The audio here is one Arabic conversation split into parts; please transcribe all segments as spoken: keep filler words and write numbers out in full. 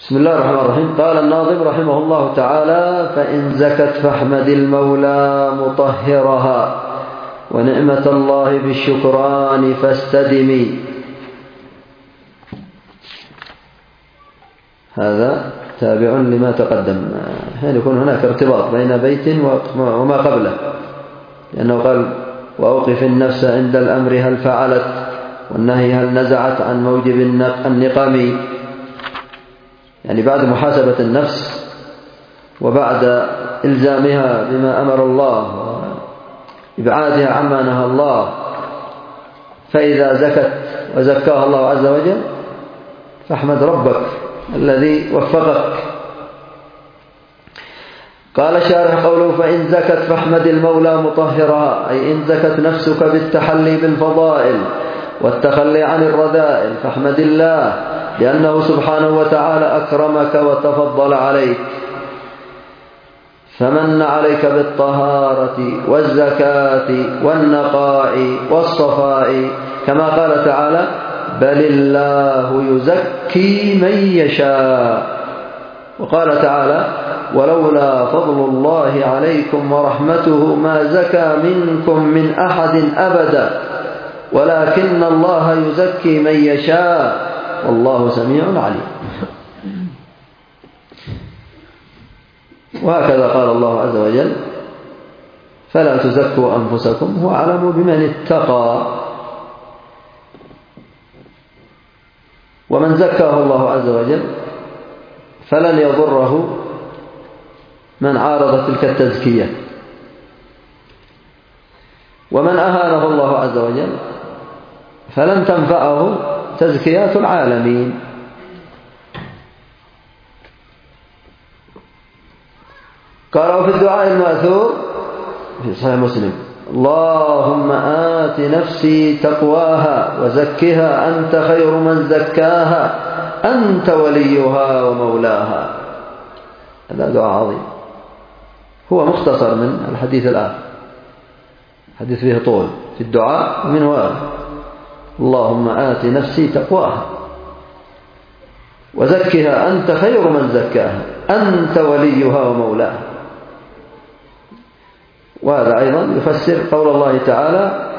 بسم الله الرحمن الرحيم. قال الناظم رحمه الله تعالى: فإن زكت فاحمد المولى مطهرها، ونعمة الله بالشكران فاستدمي. هذا تابع لما تقدم، يعني يكون هناك ارتباط بين بيت وما قبله، لأنه قال: وأوقف النفس عند الأمر هل فعلت، والنهي هل نزعت عن موجب النقم. يعني بعد محاسبة النفس وبعد إلزامها بما أمر الله وإبعادها عما نهى الله، فإذا زكت وزكاها الله عز وجل فاحمد ربك الذي وفقك. قال الشارح قوله: فإن زكت فاحمد المولى مطهرها، أي إن زكت نفسك بالتحلي بالفضائل والتخلي عن الرذائل فاحمد الله، لأنه سبحانه وتعالى أكرمك وتفضل عليك، فمن عليك بالطهارة والزكاة والنقاء والصفاء، كما قال تعالى: بل الله يزكي من يشاء. وقال تعالى: ولولا فضل الله عليكم ورحمته ما زكى منكم من أحد أبدا ولكن الله يزكي من يشاء والله سميع عليم. وهكذا قال الله عز وجل: فلا تزكوا أنفسكم هو أعلم بمن اتقى. ومن زكاه الله عز وجل فلن يضره من عارض تلك التزكية، ومن أهانه الله عز وجل فلن تنفعه تزكيات العالمين. قالوا في الدعاء المأثور في صحيح مسلم: اللهم آت نفسي تقواها وزكها أنت خير من زكاها أنت وليها ومولاها. هذا دعاء عظيم، هو مختصر من الحديث الآخر، حديث فيه طول في الدعاء ومنه هذا: اللهم آت نفسي تقواها وزكها أنت خير من زكاها أنت وليها ومولاها. وهذا أيضا يفسر قول الله تعالى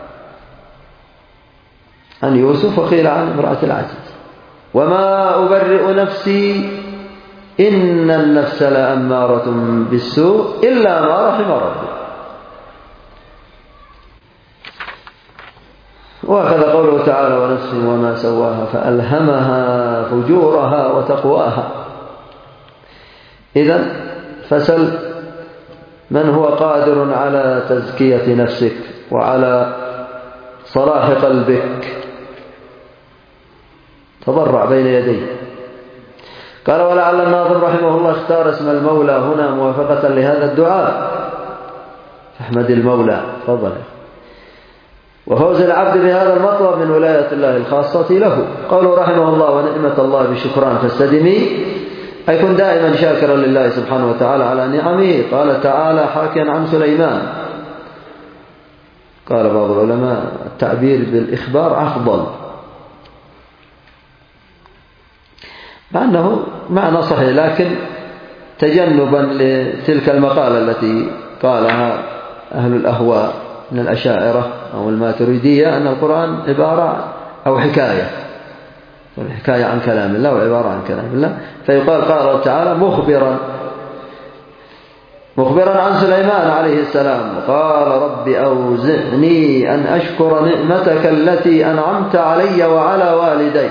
عن يوسف وقيل عن امرأة العزيز: وما أبرئ نفسي إن النفس لأمارة بالسوء إلا ما رحم ربي. وهكذا قوله تعالى: ونفس وما سواها فألهمها فجورها وتقواها. إذن فسل من هو قادر على تزكية نفسك وعلى صلاح قلبك، تضرع بين يديه. قال: ولعل الناظم رحمه الله اختار اسم المولى هنا موافقة لهذا الدعاء، فاحمد المولى فضل، وفوز العبد بهذا المطلب من ولاية الله الخاصة له. قوله رحمه الله: ونعمة الله بالشكران فاستدمي، أي كن دائما شاكرا لله سبحانه وتعالى على نعمه. قال تعالى حاكيا عن سليمان، قال بعض العلماء التعبير بالإخبار أفضل، مع أنه معنى صحيح، لكن تجنبا لتلك المقالة التي قالها أهل الأهواء من الأشاعرة أو الماتريدية أن القرآن عبارة أو حكاية حكاية عن كلام الله وعبارة عن كلام الله، فيقال قال تعالى مخبرا مخبرا عن سليمان عليه السلام: قال رب أوزعني أن أشكر نعمتك التي أنعمت علي وعلى والدي.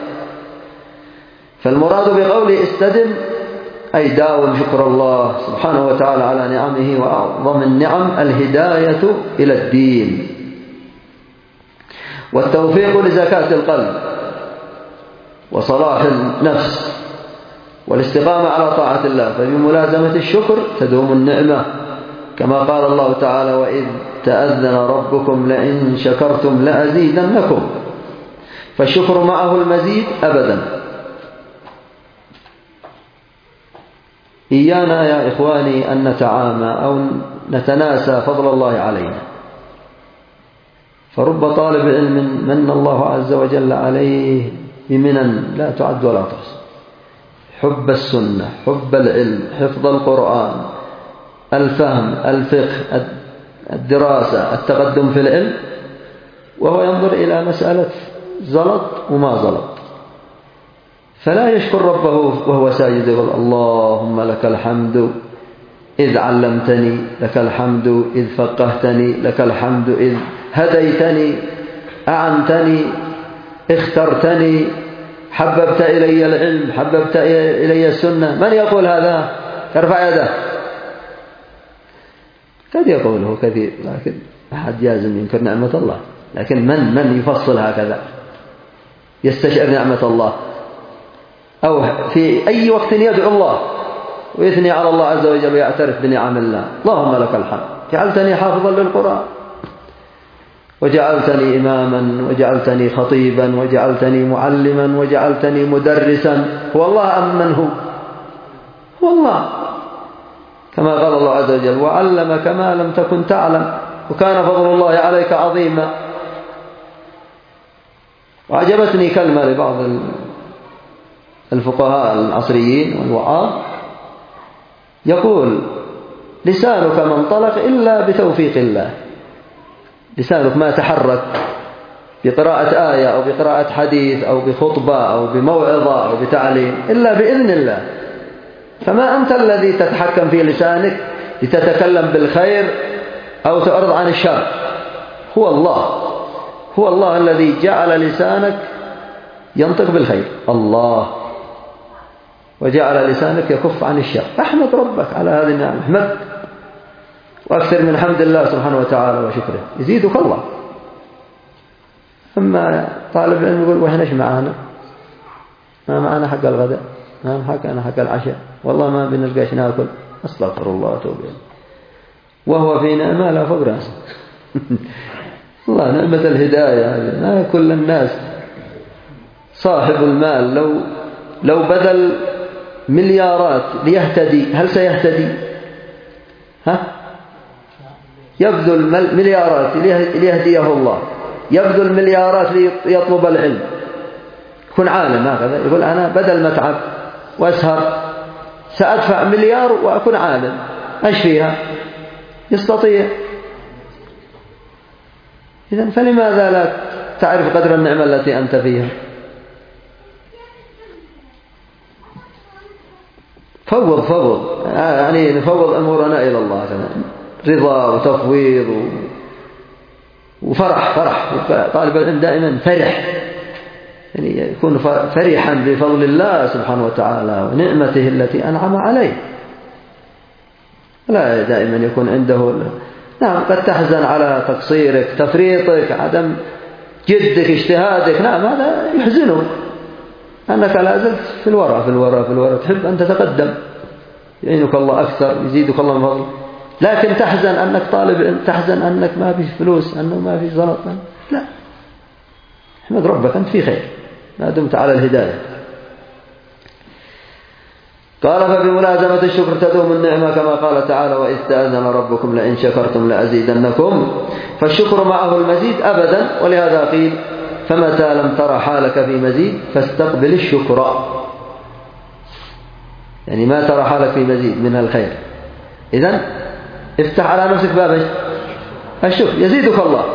فالمراد بقوله استدم أي داوم شكر الله سبحانه وتعالى على نعمه، وأعظم النعم الهداية إلى الدين والتوفيق لزكاة القلب وصلاح النفس والاستقامة على طاعة الله. فبملازمة الشكر تدوم النعمة، كما قال الله تعالى: وإذ تأذن ربكم لئن شكرتم لأزيدنكم. فالشكر معه المزيد أبدا. إيانا يا إخواني أن نتعامى أو نتناسى فضل الله علينا، فرب طالب علم من الله عز وجل عليه بمنن لا تعد ولا تحصى، حب السنة، حب العلم، حفظ القرآن، الفهم، الفقه، الدراسة، التقدم في العلم، وهو ينظر إلى مسألة زلط وما زلط، فلا يشكر ربه وهو ساجد يقول اللهم لك الحمد إذ علمتني، لك الحمد إذ فقهتني، لك الحمد إذ هديتني، أعنتني، اخترتني، حببت إلي العلم، حببت إلي السنة. من يقول هذا؟ ارفع يده. قد يقوله كثير، لكن أحد جازم ينكر نعمة الله، لكن من من يفصل هكذا يستشعر نعمة الله، أو في أي وقت يدعو الله ويثني على الله عز وجل ويعترف بنعم الله. اللهم لك الحمد، جعلتني حافظا للقرآن، وجعلتني إماما، وجعلتني خطيبا، وجعلتني معلما، وجعلتني مدرسا. هو الله أم من هو؟ هو الله، كما قال الله عز وجل وعلمك ما لم تكن تعلم وكان فضل الله عليك عظيما. وعجبتني كلمة لبعض الفقهاء العصريين والوعاظ، يقول لسانك ما انطلق إلا بتوفيق الله. لسانك ما تحرك بقراءة آية أو بقراءة حديث أو بخطبة أو بموعظة أو بتعليم إلا بإذن الله. فما أنت الذي تتحكم في لسانك لتتكلم بالخير أو تعرض عن الشر، هو الله. هو الله الذي جعل لسانك ينطق بالخير، الله، وجعل لسانك يكف عن الشر. أحمد ربك على هذه النعمة، احمد، وأكثر من حمد الله سبحانه وتعالى وشكره، يزيدك الله. أما طالب العلم يقول وإحنا إيش معانا؟ ما معنا حق الغداء، ما حقنا حق العشاء، والله ما بنلقاش ناكل، أستغفر الله وأتوب إليه، وهو في نعمة لا فوق رأسه. الله نعمة الهداية، ما كل الناس. صاحب المال لو لو بذل مليارات ليهتدي هل سيهتدي؟ ها؟ يبذل مليارات ليهديه الله، يبذل مليارات ليطلب العلم، يكون عالم هكذا، يقول أنا بدل ما أتعب وأسهر سأدفع مليار وأكون عالم، أيش فيها؟ يستطيع. إذن فلماذا لا تعرف قدر النعمة التي أنت فيها؟ فوض فوض يعني نفوض أمورنا إلى الله، رضا وتفويض وفرح. فرح طالب العلم دائما فرح، يعني يكون فرحا بفضل الله سبحانه وتعالى ونعمته التي أنعم عليه، لا دائما يكون عنده. نعم قد تحزن على تقصيرك، تفريطك، عدم جدك، اجتهادك، نعم هذا يحزنه، أنك لا زلت في الوراء في الوراء في الوراء، تحب أن تتقدم، يعينك الله أكثر، يزيدك الله من فضله. لكن تحزن أنك طالب، تحزن أنك ما في فلوس، أنه ما في زلط، لا، احمد ربك أنت في خير ما دمت على الهداية. قال فبملازمة الشكر تدوم النعمة، كما قال تعالى وإذ تأذن ربكم لئن شكرتم لأزيدنكم، فالشكر معه المزيد أبدا. ولهذا قيل فمتى لم ترى حالك في مزيد فاستقبل الشكر، يعني ما ترى حالك في مزيد من الخير، إذن افتح على نفسك باب الشكر يزيدك الله.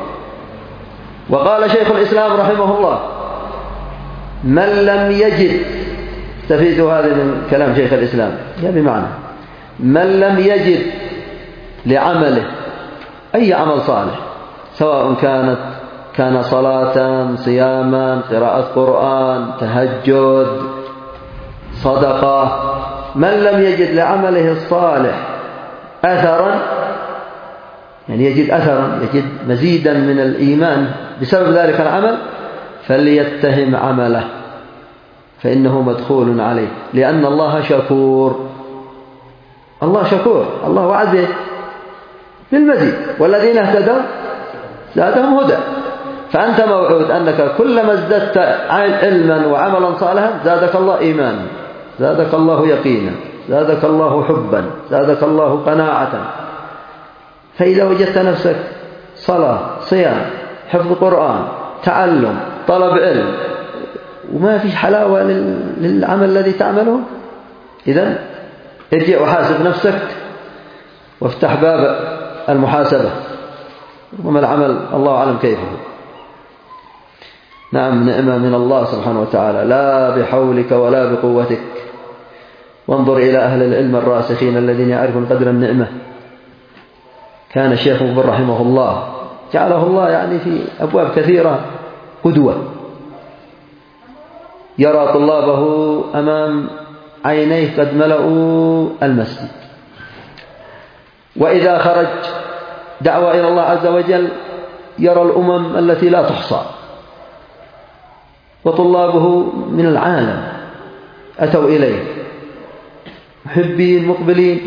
وقال شيخ الإسلام رحمه الله من لم يجد، استفيدوا هذا من كلام شيخ الإسلام، يا بمعنى من لم يجد لعمله أي عمل صالح، سواء كانت كان صلاة، صياما، قراءة قرآن، تهجد، صدقة، من لم يجد لعمله الصالح أثرا، يعني يجد أثرا، يجد مزيدا من الإيمان بسبب ذلك العمل، فليتهم عمله فإنه مدخول عليه، لأن الله شكور. الله شكور، الله وعد به بالمزيد، والذين اهتدوا زادهم هدى. فأنت موعود أنك كلما ازددت علما وعملا صالحا زادك الله إيمانا، زادك الله يقينا، زادك الله حبا، زادك الله قناعة. فإذا وجدت نفسك صلاة، صيام، حفظ قرآن، تعلم، طلب علم، وما في حلاوة للعمل الذي تعمله. إذن ارجع وحاسب نفسك وافتح باب المحاسبة، ربما العمل الله أعلم كيفه. نعم، نعمة من الله سبحانه وتعالى لا بحولك ولا بقوتك. وانظر إلى أهل العلم الراسخين الذين يعرفون قدر النعمة. كان الشيخ مقبل رحمه الله جعله الله يعني في أبواب كثيرة قدوة، يرى طلابه أمام عينيه قد ملأوا المسجد، وإذا خرج دعوة إلى الله عز وجل يرى الأمم التي لا تحصى، وطلابه من العالم أتوا إليه محبين مقبلين.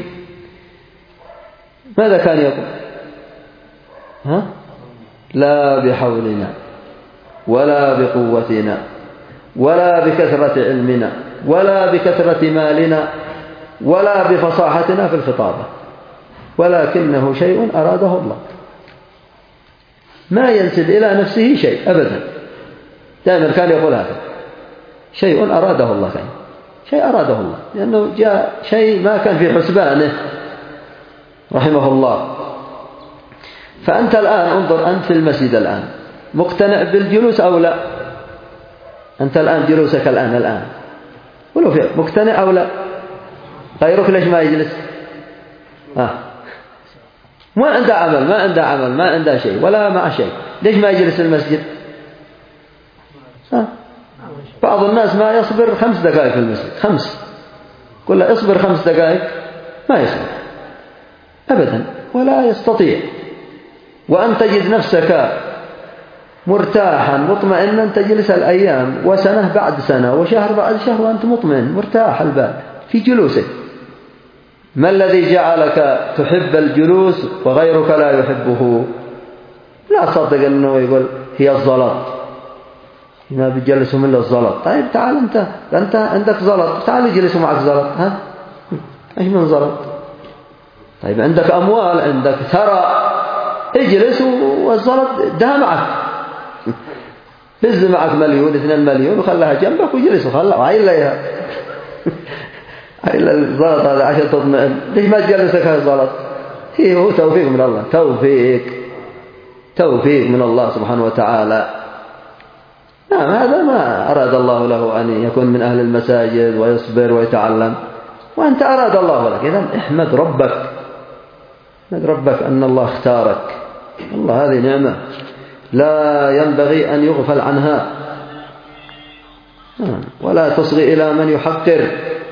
ماذا كان يقول؟ ها؟ لا بحولنا ولا بقوتنا ولا بكثرة علمنا ولا بكثرة مالنا ولا بفصاحتنا في الخطابة، ولكنه شيء أراده الله. ما ينسب إلى نفسه شيء أبدا، دائما كان يقول هذا، شيء أراده الله، كان شيء أراده الله، لأنه جاء شيء ما كان في حسبانه رحمه الله. فأنت الآن انظر، أنت في المسجد الآن مقتنع بالجلوس أو لا؟ أنت الآن جلوسك الآن الآن ولو في مقتنع أو لا؟ غيرك ليش ما يجلس؟ آه. ما عنده عمل ما عنده عمل ما عنده شيء ولا مع شيء، ليش ما يجلس المسجد؟ آه. بعض الناس ما يصبر خمس دقائق في المسجد، خمس، قل له اصبر خمس دقائق ما يصبر أبدا ولا يستطيع. وأن تجد نفسك مرتاحا مطمئنا تجلس الأيام وسنة بعد سنة وشهر بعد شهر وأنت مطمئن مرتاح البال في جلوسك. ما الذي جعلك تحب الجلوس وغيرك لا يحبه؟ لا صدق أنه يقول هي الزلط، ما بيجلسوا إلا الزلط. طيب تعال أنت أنت عندك زلط، تعال يجلسوا معك زلط. ها إيش من زلط؟ طيب عندك أموال عندك ثرى، اجلس والزلط ده معك، فز معك مليون اثنين مليون وخلها جنبك وجلس وخلها وعيلها عيل الزلط هذا عشان تطمئن. ليش ما تجلسك هذا الزلط؟ هي هو توفيق من الله، توفيق توفيق من الله سبحانه وتعالى. نعم، هذا ما أراد الله له أن يكون من أهل المساجد ويصبر ويتعلم، وأنت أراد الله لك. إذن احمد ربك، احمد ربك أن الله اختارك. الله هذه نعمة لا ينبغي أن يغفل عنها، ولا تصغي إلى من يحقر.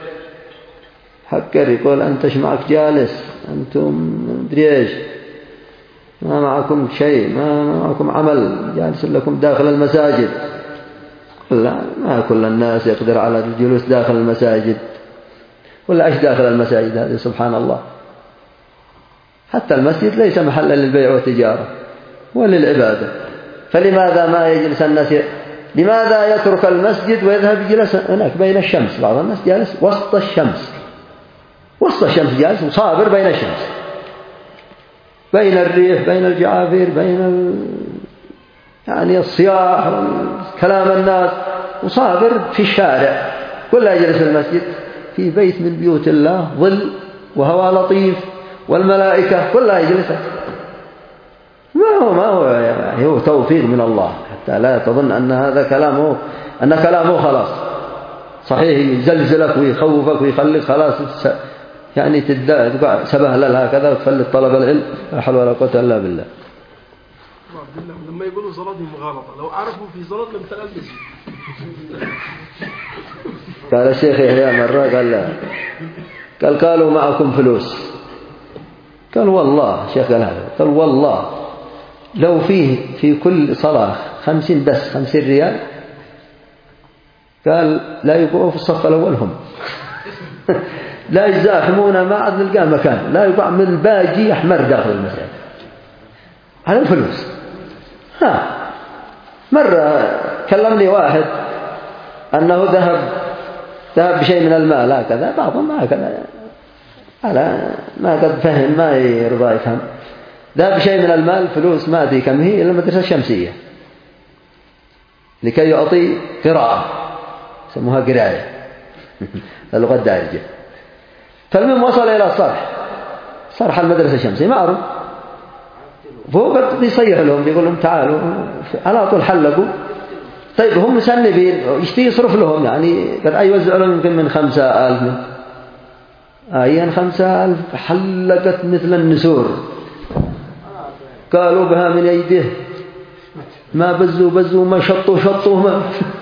حقر يقول أنت ايش معك جالس، أنتم مدري ايش، ما معكم شيء، ما معكم عمل، جالس لكم داخل المساجد. لا، ما كل الناس يقدر على الجلوس داخل المساجد، ولا ايش داخل المساجد هذه؟ سبحان الله، حتى المسجد ليس محلا للبيع والتجارة وللعبادة. فلماذا ما يجلس الناس؟ لماذا يترك المسجد ويذهب يجلس هناك بين الشمس؟ بعض الناس جالس وسط الشمس، وسط الشمس جالس وصابر بين الشمس، بين الريح، بين الجعافير، بين ال... يعني الصياح كلام الناس، وصابر في الشارع. كلها يجلس المسجد في بيت من بيوت الله، ظل وهواء لطيف والملائكة كلها يجلسها. ما هو ما هو يعني هو توفيق من الله، حتى لا تظن أن هذا كلامه أن كلامه خلاص صحيح يزلزلك ويخوفك ويخليك خلاص يعني تدع سبهلل هكذا وتفلت طلب العلم. لا حول ولا قوة إلا بالله. لما يقولوا صلاتهم مغالطة، لو عرفوا في صلاة لم تلبس. قال الشيخ يحيى مرة قال لا، قال قالوا معكم فلوس، قال والله الشيخ قال هذا، قال والله لو فيه في كل صلاة خمسين بس خمسين ريال، قال لا يقعوا في الصف الأول هم لا يزاحمون ما عاد نلقى مكان، لا يقع من باجي أحمر داخل المسجد على الفلوس. ها مرة كلمني واحد أنه ذهب ذهب بشيء من المال هكذا، بعضهم هكذا على ما قد فهم ما يرضى يفهم، ذهب بشيء من المال فلوس ما أدري كم هي إلى المدرسة الشمسية لكي يعطي قراءة. يسموها قراية اللغة الدارجة. فالمهم وصل إلى صرح صرح المدرسة الشمسية معروف، فهو قد بيصيح لهم بيقول لهم تعالوا على طول حلقوا. طيب هم مسنبين يشتي يصرف لهم يعني قد أي يوزع لهم يمكن من خمسة ألف من أيان خمسة ألف حلقت مثل النسور قالوا بها من يده ما بزوا بزوا ما شطوا شطوا ما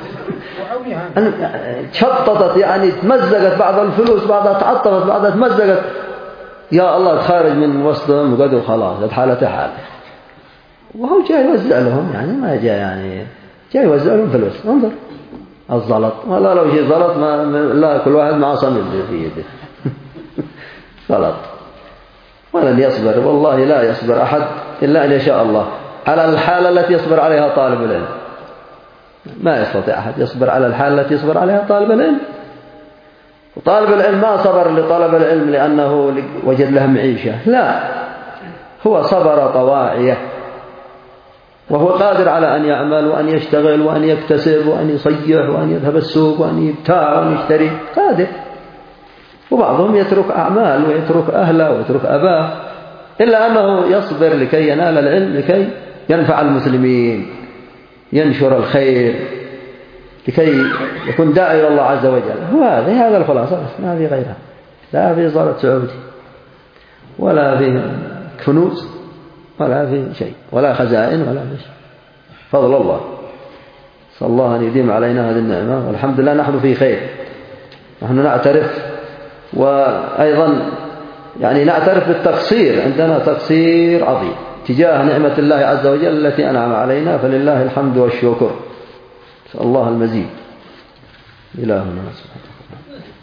شططت يعني تمزقت بعض الفلوس بعضها تعطفت بعضها تمزقت. يا الله تخارج من وسطهم وقالوا خلاص حالته حاله. وهو جاي يوزع لهم يعني ما جاء يعني جاي يوزع لهم فلوس. انظر الزلط والله لو شيء زلط ما لا كل واحد مع صميم في يده غلط. ولن يصبر والله لا يصبر أحد إلا أن يشاء الله على الحالة التي يصبر عليها طالب العلم. ما يستطيع أحد يصبر على الحالة التي يصبر عليها طالب العلم. وطالب العلم ما صبر لطلب العلم لأنه وجد له معيشة، لا هو صبر طواعية وهو قادر على أن يعمل وأن يشتغل وأن يكتسب وأن يصيح وأن يذهب السوق وأن يبتاع وأن يشتري قادر. وبعضهم يترك أعمال ويترك أهله ويترك أباه إلا أنه يصبر لكي ينال العلم لكي ينفع المسلمين ينشر الخير لكي يكون داعي إلى الله عز وجل. هو هذا هذا الخلاصة بس ما في غيرها، لا في إصدار سعودي ولا في كنوز ولا في شيء ولا خزائن ولا في شيء. فضل الله صلى الله أن يديم علينا هذه النعمة والحمد لله نحن في خير. نحن نعترف وأيضا يعني نعترف بالتقصير، عندنا تقصير عظيم تجاه نعمة الله عز وجل التي أنعم علينا فلله الحمد والشكر. نسأل الله المزيد. إلهنا سبحانه.